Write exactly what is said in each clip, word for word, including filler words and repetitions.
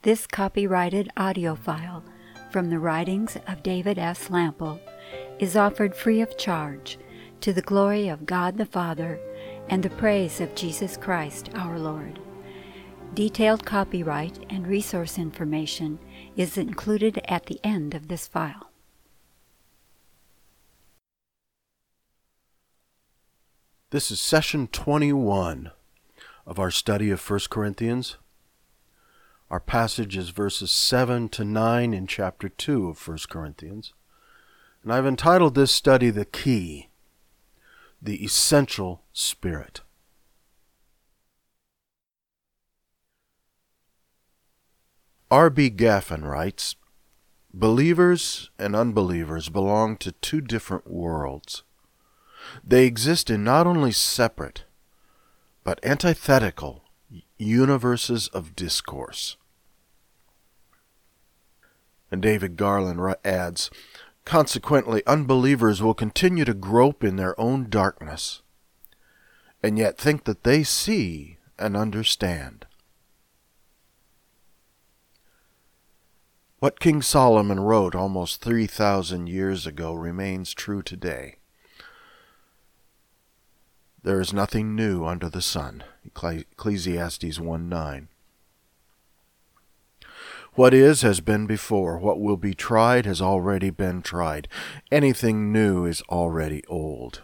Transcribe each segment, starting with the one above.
This copyrighted audio file from the writings of David S. Lample is offered free of charge to the glory of God the Father and the praise of Jesus Christ our Lord. Detailed copyright and resource information is included at the end of this file. This is session twenty-one of our study of First Corinthians. Our passage is verses seven to nine in chapter two of First Corinthians. And I've entitled this study The Key, the Essential Spirit. R B Gaffin writes, "Believers and unbelievers belong to two different worlds. They exist in not only separate, but antithetical universes of discourse." And David Garland adds, "Consequently, unbelievers will continue to grope in their own darkness, and yet think that they see and understand." What King Solomon wrote almost three thousand years ago remains true today. There is nothing new under the sun. Ecclesiastes one nine. What is has been before. What will be tried has already been tried. Anything new is already old.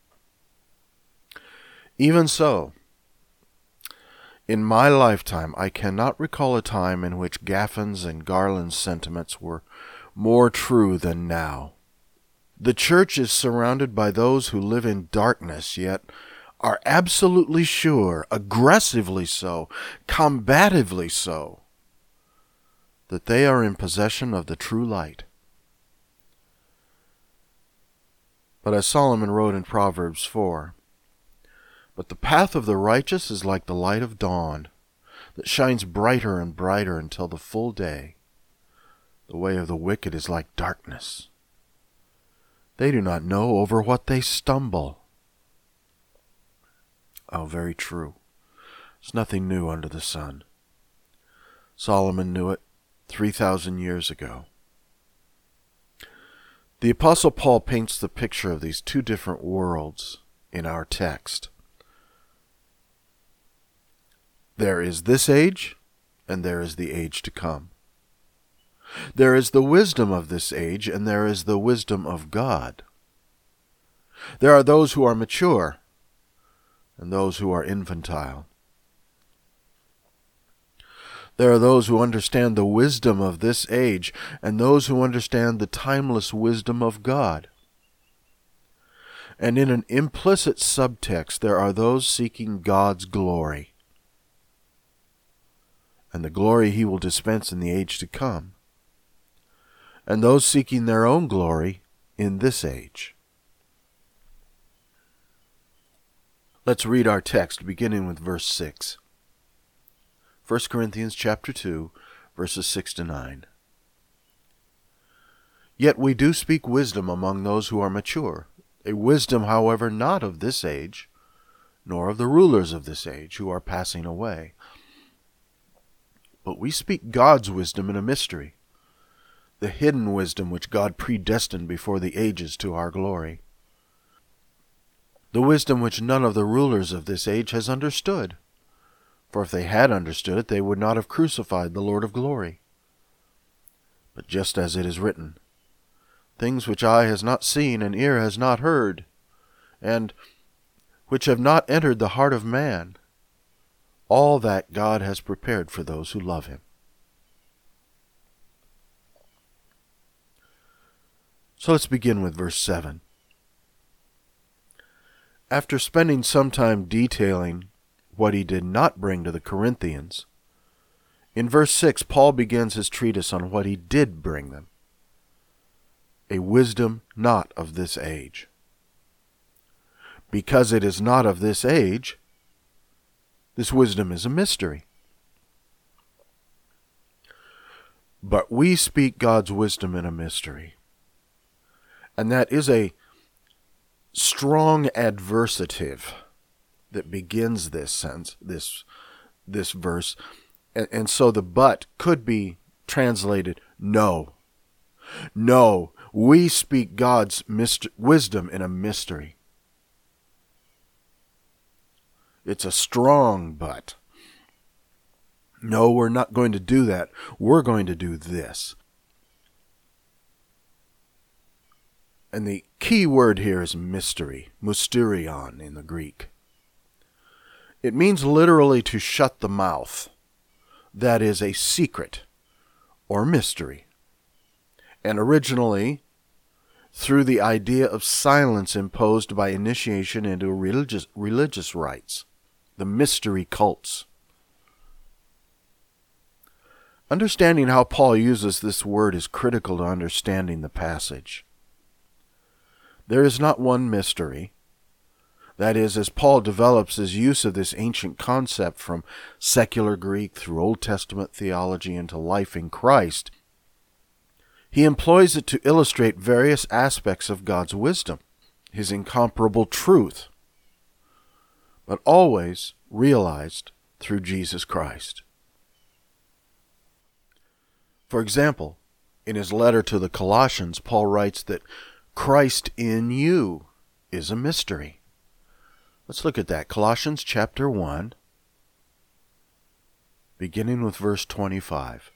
Even so, in my lifetime, I cannot recall a time in which Gaffin's and Garland's sentiments were more true than now. The church is surrounded by those who live in darkness, yet are absolutely sure, aggressively so, combatively so, that they are in possession of the true light. But as Solomon wrote in Proverbs four, "But the path of the righteous is like the light of dawn, that shines brighter and brighter until the full day. The way of the wicked is like darkness. They do not know over what they stumble." Oh, very true. There's nothing new under the sun. Solomon knew it three thousand years ago. The Apostle Paul paints the picture of these two different worlds in our text. There is this age, and there is the age to come. There is the wisdom of this age, and there is the wisdom of God. There are those who are mature, and those who are infantile. There are those who understand the wisdom of this age, and those who understand the timeless wisdom of God. And in an implicit subtext, there are those seeking God's glory, and the glory he will dispense in the age to come, and those seeking their own glory in this age. Let's read our text, beginning with verse six. First Corinthians chapter two, verses six to nine. "Yet we do speak wisdom among those who are mature, a wisdom, however, not of this age, nor of the rulers of this age, who are passing away. But we speak God's wisdom in a mystery, the hidden wisdom which God predestined before the ages to our glory. The wisdom which none of the rulers of this age has understood. For if they had understood it, they would not have crucified the Lord of glory. But just as it is written, things which eye has not seen and ear has not heard, and which have not entered the heart of man, all that God has prepared for those who love him." So let's begin with verse seven. After spending some time detailing what he did not bring to the Corinthians, in verse six, Paul begins his treatise on what he did bring them, a wisdom not of this age. Because it is not of this age, this wisdom is a mystery. But we speak God's wisdom in a mystery. And that is a strong adversative that begins this sentence, this this verse, And, and so the but could be translated no. No, we speak God's myst- wisdom in a mystery. It's a strong but. No, we're not going to do that. We're going to do this. And the key word here is mystery, mysterion in the Greek. It means literally to shut the mouth. That is a secret or mystery. And originally, through the idea of silence imposed by initiation into religious, religious rites, the mystery cults. Understanding how Paul uses this word is critical to understanding the passage. There is not one mystery. That is, as Paul develops his use of this ancient concept from secular Greek through Old Testament theology into life in Christ, he employs it to illustrate various aspects of God's wisdom, his incomparable truth, but always realized through Jesus Christ. For example, in his letter to the Colossians, Paul writes that Christ in you is a mystery. Let's look at that. Colossians chapter one, beginning with verse twenty-five.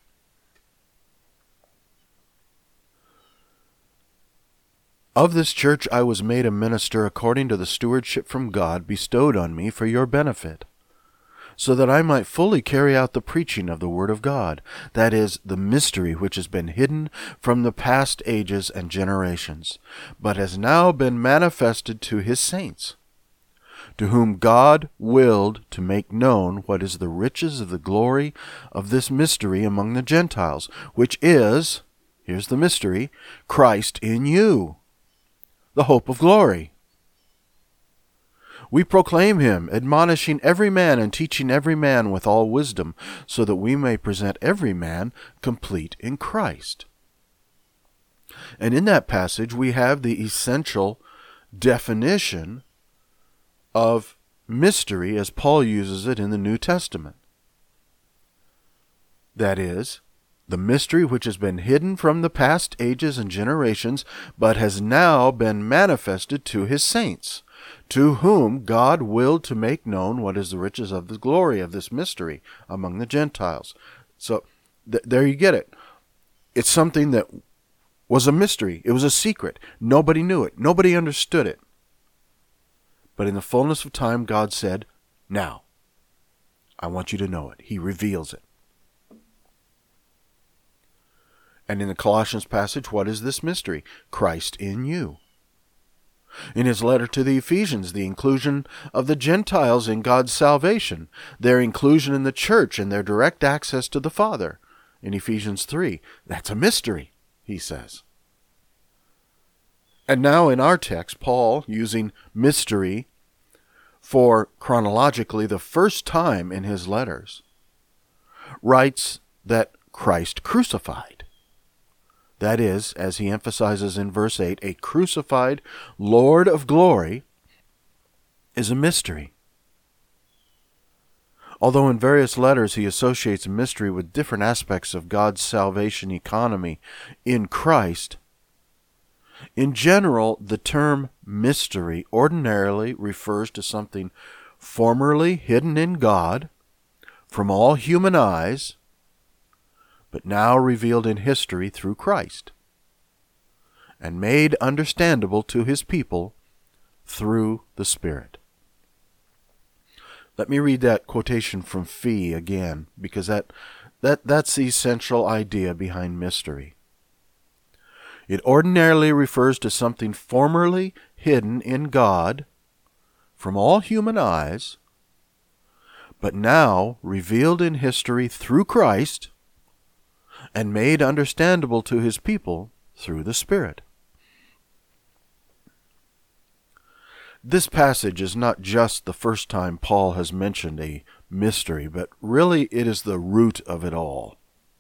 Of this church I was made a minister according to the stewardship from God bestowed on me for your benefit, so that I might fully carry out the preaching of the word of God, that is, the mystery which has been hidden from the past ages and generations, but has now been manifested to his saints, to whom God willed to make known what is the riches of the glory of this mystery among the Gentiles, which is, here's the mystery, Christ in you, the hope of glory. We proclaim him, admonishing every man and teaching every man with all wisdom, so that we may present every man complete in Christ. And in that passage we have the essential definition of mystery as Paul uses it in the New Testament. That is, the mystery which has been hidden from the past ages and generations, but has now been manifested to his saints, to whom God willed to make known what is the riches of the glory of this mystery among the Gentiles. So th- there you get it. It's something that was a mystery. It was a secret. Nobody knew it. Nobody understood it. But in the fullness of time, God said, now, I want you to know it. He reveals it. And in the Colossians passage, what is this mystery? Christ in you. In his letter to the Ephesians, the inclusion of the Gentiles in God's salvation, their inclusion in the church and their direct access to the Father. In Ephesians three, that's a mystery, he says. And now in our text, Paul, using mystery for chronologically the first time in his letters, writes that Christ crucified. That is, as he emphasizes in verse eight, a crucified Lord of glory is a mystery. Although in various letters he associates mystery with different aspects of God's salvation economy in Christ, in general, the term mystery ordinarily refers to something formerly hidden in God from all human eyes, but now revealed in history through Christ, and made understandable to his people through the Spirit. Let me read that quotation from Fee again, because that, that, that's the essential idea behind mystery. It ordinarily refers to something formerly hidden in God from all human eyes, but now revealed in history through Christ, and made understandable to his people through the Spirit. This passage is not just the first time Paul has mentioned a mystery, but really it is the root of it all.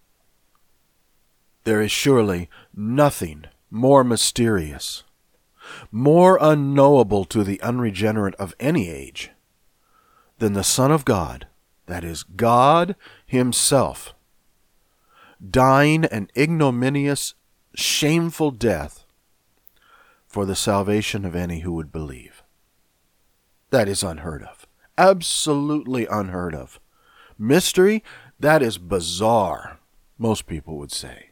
There is surely nothing more mysterious, more unknowable to the unregenerate of any age, than the Son of God, That is, God himself dying an ignominious, shameful death for the salvation of any who would believe. That is unheard of. Absolutely unheard of. Mystery, that is bizarre, most people would say.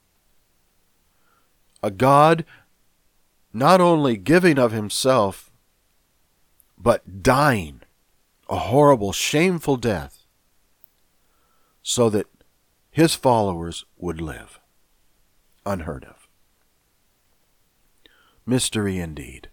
A God not only giving of himself, but dying a horrible, shameful death so that his followers would live. Unheard of. Mystery indeed.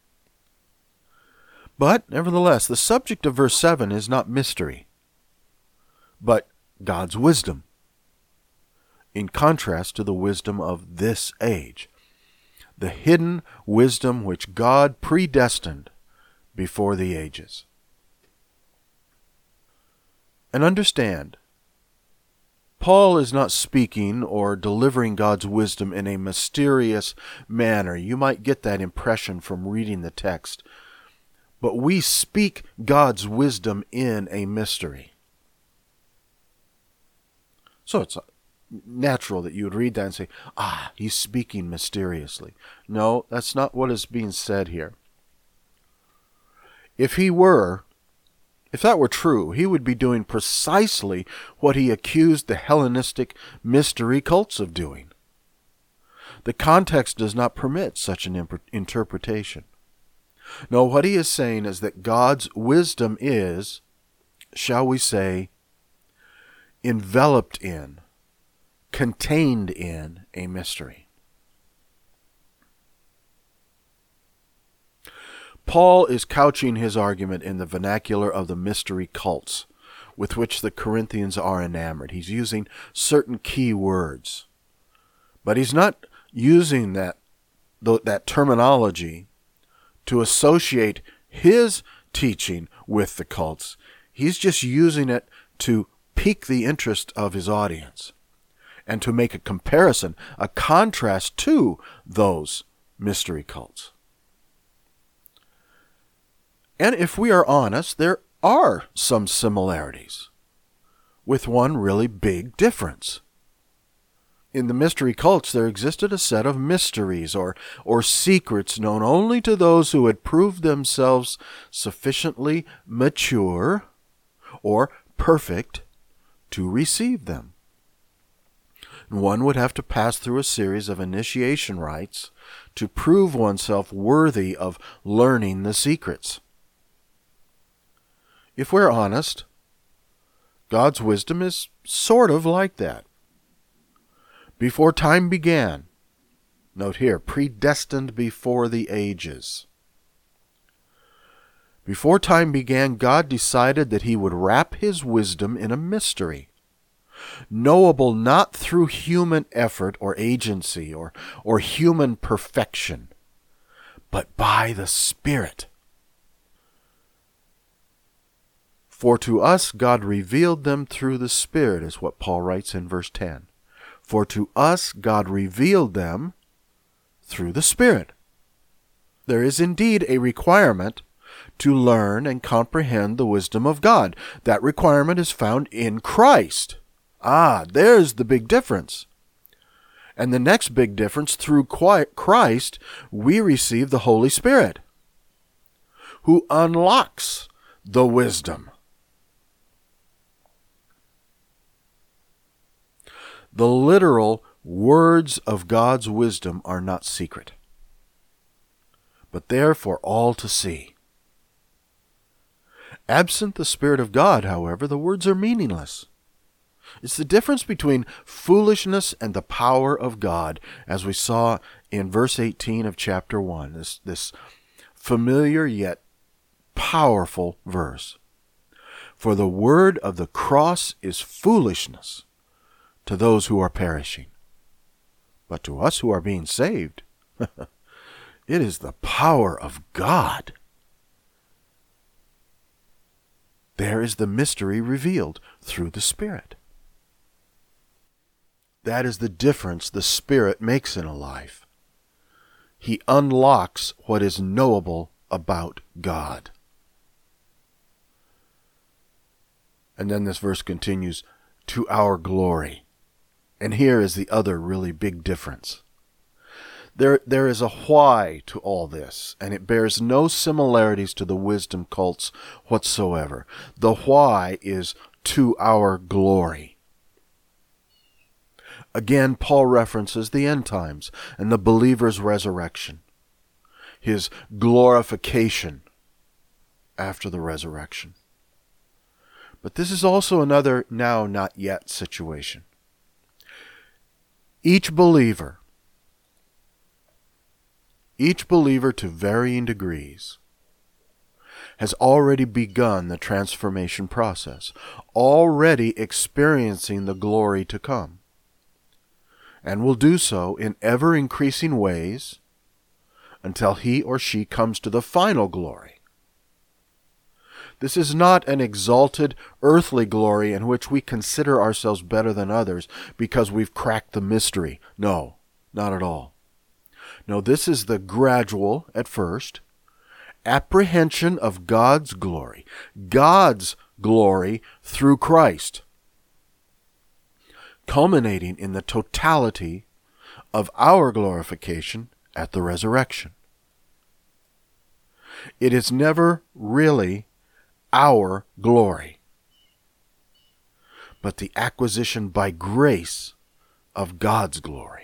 But, nevertheless, the subject of verse seven is not mystery, but God's wisdom, in contrast to the wisdom of this age, the hidden wisdom which God predestined before the ages. And understand, Paul is not speaking or delivering God's wisdom in a mysterious manner. You might get that impression from reading the text. But we speak God's wisdom in a mystery. So it's natural that you would read that and say, ah, he's speaking mysteriously. No, that's not what is being said here. If he were, if that were true, he would be doing precisely what he accused the Hellenistic mystery cults of doing. The context does not permit such an imp- interpretation. No, what he is saying is that God's wisdom is, shall we say, enveloped in, contained in a mystery. Paul is couching his argument in the vernacular of the mystery cults with which the Corinthians are enamored. He's using certain key words. But he's not using that, that terminology to associate his teaching with the cults. He's just using it to pique the interest of his audience and to make a comparison, a contrast to those mystery cults. And if we are honest, there are some similarities, with one really big difference. In the mystery cults, there existed a set of mysteries or, or secrets known only to those who had proved themselves sufficiently mature or perfect to receive them. One would have to pass through a series of initiation rites to prove oneself worthy of learning the secrets. If we're honest, God's wisdom is sort of like that. Before time began, note here, predestined before the ages. Before time began, God decided that he would wrap his wisdom in a mystery, knowable not through human effort or agency or, or human perfection, but by the Spirit. For to us God revealed them through the Spirit, is what Paul writes in verse ten. For to us God revealed them through the Spirit. There is indeed a requirement to learn and comprehend the wisdom of God. That requirement is found in Christ. Ah, there's the big difference. And the next big difference, through Christ, we receive the Holy Spirit, who unlocks the wisdom. The literal words of God's wisdom are not secret, but they're for all to see. Absent the Spirit of God, however, the words are meaningless. It's the difference between foolishness and the power of God, as we saw in verse eighteen of chapter one, this, this familiar yet powerful verse. For the word of the cross is foolishness to those who are perishing. But to us who are being saved, it is the power of God. There is the mystery revealed through the Spirit. That is the difference the Spirit makes in a life. He unlocks what is knowable about God. And then this verse continues, to our glory. And here is the other really big difference. There, there is a why to all this, and it bears no similarities to the wisdom cults whatsoever. The why is to our glory. Again, Paul references the end times and the believer's resurrection, his glorification after the resurrection. But this is also another now not yet situation. Each believer, each believer to varying degrees, has already begun the transformation process, already experiencing the glory to come, and will do so in ever-increasing ways until he or she comes to the final glory. This is not an exalted earthly glory in which we consider ourselves better than others because we've cracked the mystery. No, not at all. No, this is the gradual, at first, apprehension of God's glory, God's glory through Christ, culminating in the totality of our glorification at the resurrection. It is never really our glory, but the acquisition by grace of God's glory.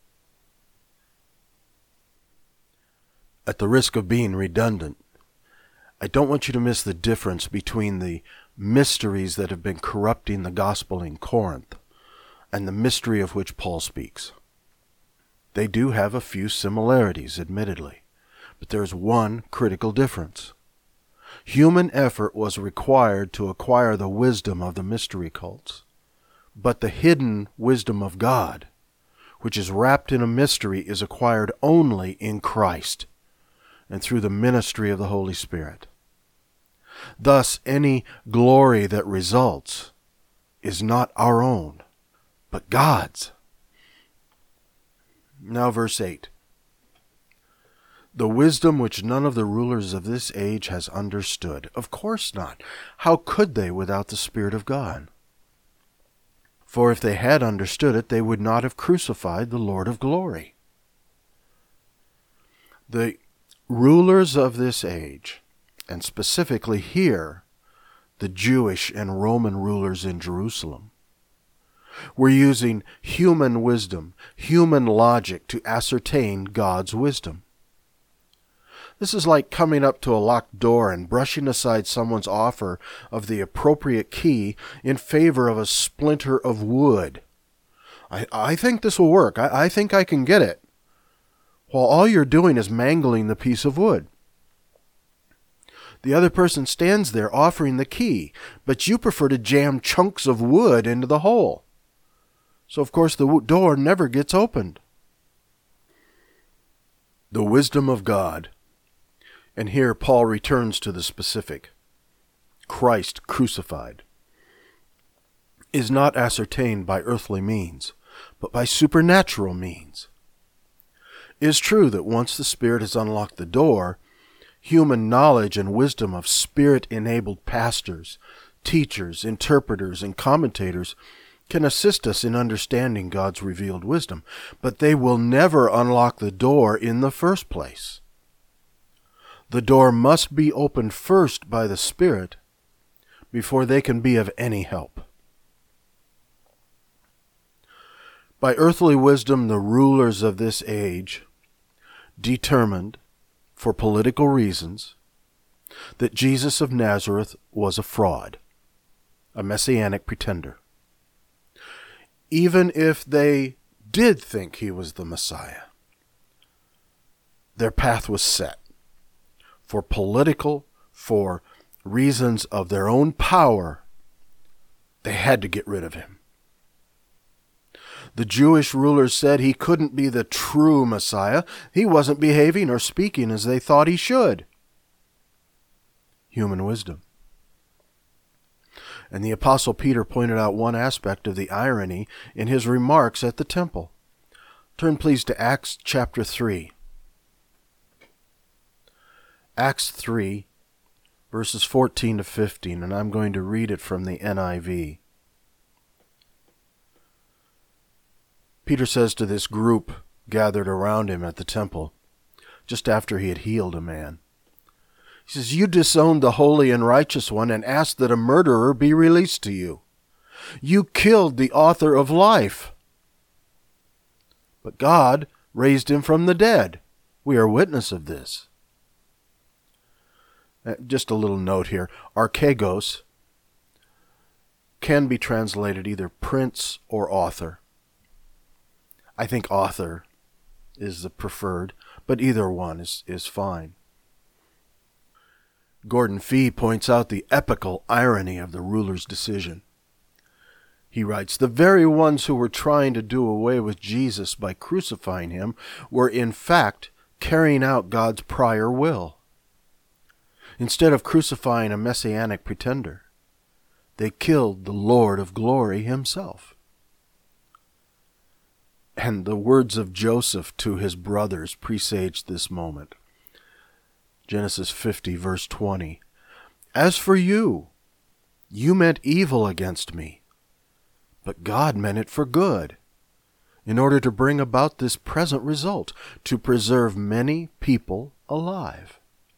At the risk of being redundant, I don't want you to miss the difference between the mysteries that have been corrupting the gospel in Corinth and the mystery of which Paul speaks. They do have a few similarities, admittedly, but there is one critical difference. Human effort was required to acquire the wisdom of the mystery cults, but the hidden wisdom of God, which is wrapped in a mystery, is acquired only in Christ and through the ministry of the Holy Spirit. Thus, any glory that results is not our own, but God's. Now verse eight. The wisdom which none of the rulers of this age has understood. Of course not. How could they without the Spirit of God? For if they had understood it, they would not have crucified the Lord of glory. The rulers of this age, and specifically here, the Jewish and Roman rulers in Jerusalem, were using human wisdom, human logic to ascertain God's wisdom. This is like coming up to a locked door and brushing aside someone's offer of the appropriate key in favor of a splinter of wood. I, I think this will work. I, I think I can get it. While all you're doing is mangling the piece of wood. The other person stands there offering the key, but you prefer to jam chunks of wood into the hole. So, of course, the door never gets opened. The wisdom of God. And here Paul returns to the specific. Christ crucified is not ascertained by earthly means, but by supernatural means. It is true that once the Spirit has unlocked the door, human knowledge and wisdom of Spirit-enabled pastors, teachers, interpreters, and commentators can assist us in understanding God's revealed wisdom, but they will never unlock the door in the first place. The door must be opened first by the Spirit before they can be of any help. By earthly wisdom, the rulers of this age determined, for political reasons, that Jesus of Nazareth was a fraud, a messianic pretender. Even if they did think he was the Messiah, their path was set. For political, for reasons of their own power, they had to get rid of him. The Jewish rulers said he couldn't be the true Messiah. He wasn't behaving or speaking as they thought he should. Human wisdom. And the Apostle Peter pointed out one aspect of the irony in his remarks at the temple. Turn please to Acts chapter three. Acts three, verses fourteen to fifteen, and I'm going to read it from the N I V. Peter says to this group gathered around him at the temple, just after he had healed a man, he says, "You disowned the holy and righteous one and asked that a murderer be released to you. You killed the author of life. But God raised him from the dead. We are witness of this." Uh, just a little note here. Archegos can be translated either prince or author. I think author is the preferred, but either one is, is fine. Gordon Fee points out the epical irony of the ruler's decision. He writes, "The very ones who were trying to do away with Jesus by crucifying him were in fact carrying out God's prior will. Instead of crucifying a messianic pretender, they killed the Lord of glory himself." And the words of Joseph to his brothers presage this moment. Genesis fifty, verse twenty. "As for you, you meant evil against me, but God meant it for good, in order to bring about this present result, to preserve many people alive."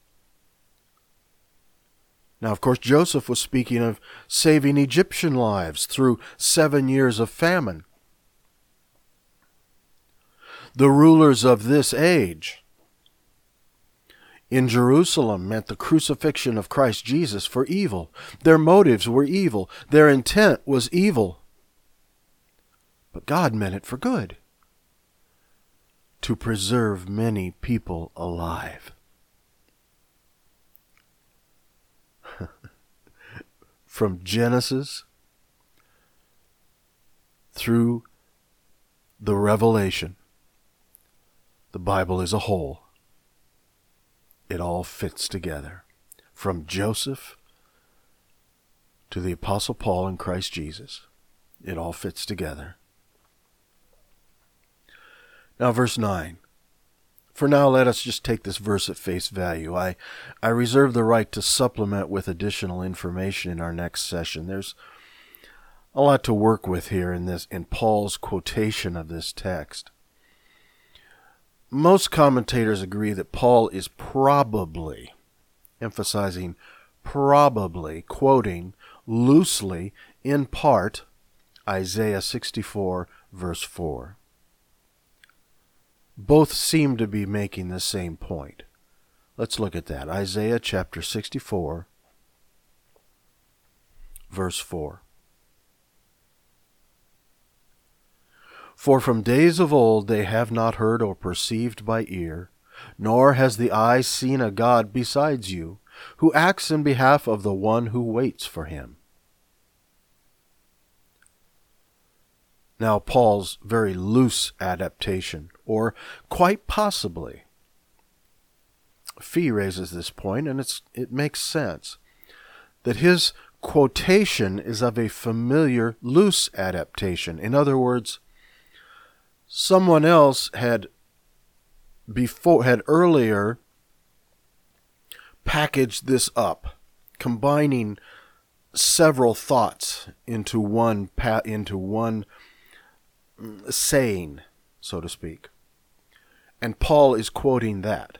Now, of course, Joseph was speaking of saving Egyptian lives through seven years of famine. The rulers of this age in Jerusalem meant the crucifixion of Christ Jesus for evil. Their motives were evil. Their intent was evil. But God meant it for good, to preserve many people alive. From Genesis through the Revelation, the Bible is a whole. It all fits together. From Joseph to the Apostle Paul and Christ Jesus, it all fits together. Now, verse nine. For now, let us just take this verse at face value. I, I reserve the right to supplement with additional information in our next session. There's a lot to work with here in this, in Paul's quotation of this text. Most commentators agree that Paul is probably, emphasizing probably, quoting loosely, in part, Isaiah sixty-four, verse four. Both seem to be making the same point. Let's look at that. Isaiah chapter sixty-four, verse four. "For from days of old they have not heard or perceived by ear, nor has the eye seen a God besides you, who acts in behalf of the one who waits for him." Now, Paul's very loose adaptation, or quite possibly, Fee raises this point, and it's, it makes sense, that his quotation is of a familiar loose adaptation. In other words, someone else had before had earlier packaged this up, combining several thoughts into one pa- into one saying, so to speak. And Paul is quoting that.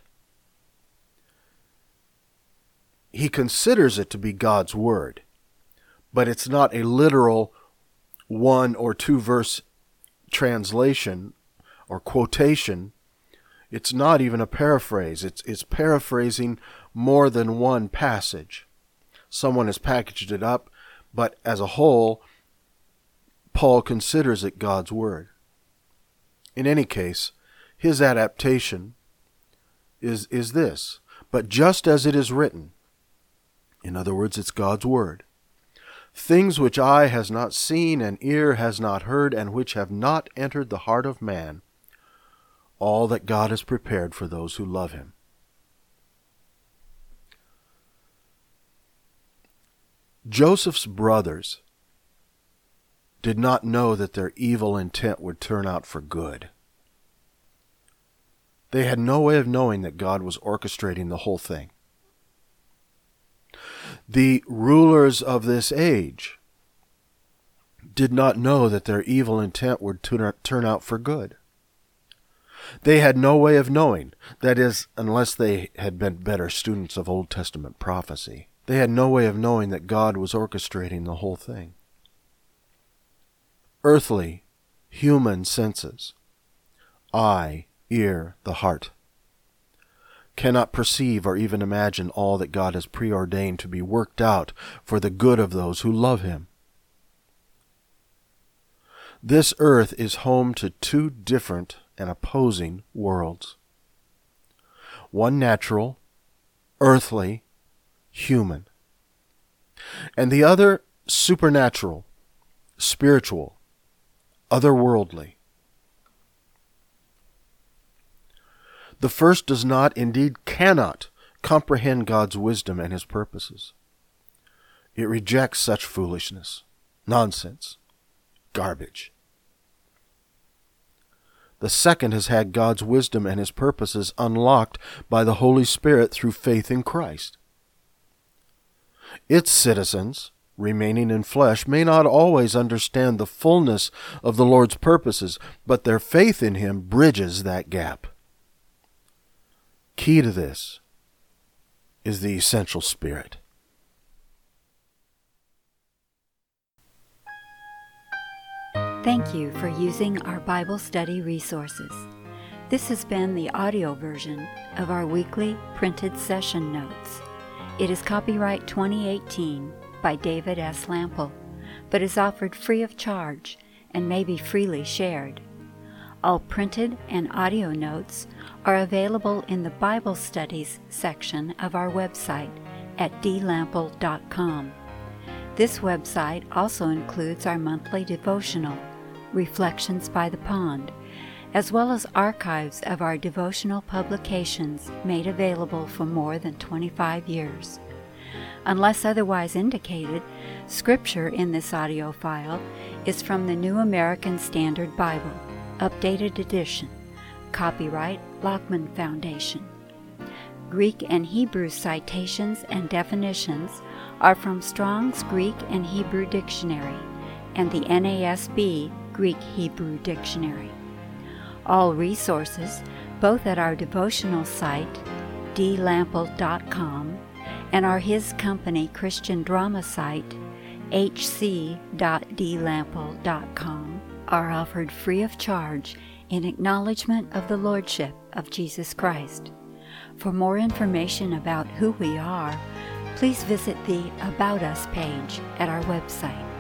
He considers it to be God's word, but it's not a literal one or two verse translation or quotation. It's not even a paraphrase. It's, it's paraphrasing more than one passage. Someone has packaged it up, but as a whole, Paul considers it God's word. In any case, his adaptation is, is this: "But just as it is written," in other words, it's God's word, "things which eye has not seen and ear has not heard, and which have not entered the heart of man, all that God has prepared for those who love him." Joseph's brothers did not know that their evil intent would turn out for good. They had no way of knowing that God was orchestrating the whole thing. The rulers of this age did not know that their evil intent would turn out for good. They had no way of knowing, that is, unless they had been better students of Old Testament prophecy. They had no way of knowing that God was orchestrating the whole thing. Earthly, human senses, eye, ear, the heart, cannot perceive or even imagine all that God has preordained to be worked out for the good of those who love Him. This earth is home to two different and opposing worlds. One natural, earthly, human, and the other supernatural, spiritual, otherworldly. The first does not, indeed cannot, comprehend God's wisdom and His purposes. It rejects such foolishness, nonsense, garbage. The second has had God's wisdom and His purposes unlocked by the Holy Spirit through faith in Christ. Its citizens, remaining in flesh, may not always understand the fullness of the Lord's purposes, but their faith in Him bridges that gap. Key to this is the essential spirit. Thank you for using our Bible study resources. This has been the audio version of our weekly printed session notes. It is copyright twenty eighteen by David S. Lample, but is offered free of charge and may be freely shared. All printed and audio notes are available in the Bible Studies section of our website at d lample dot com. This website also includes our monthly devotional, Reflections by the Pond, as well as archives of our devotional publications made available for more than twenty-five years. Unless otherwise indicated, scripture in this audio file is from the New American Standard Bible, Updated Edition, copyright Lockman Foundation. Greek and Hebrew citations and definitions are from Strong's Greek and Hebrew Dictionary and the N A S B Greek-Hebrew Dictionary. All resources, both at our devotional site, d lample dot com, and our His Company Christian drama site, h c dot d lample dot com, are offered free of charge in acknowledgement of the Lordship of Jesus Christ. For more information about who we are, please visit the About Us page at our website.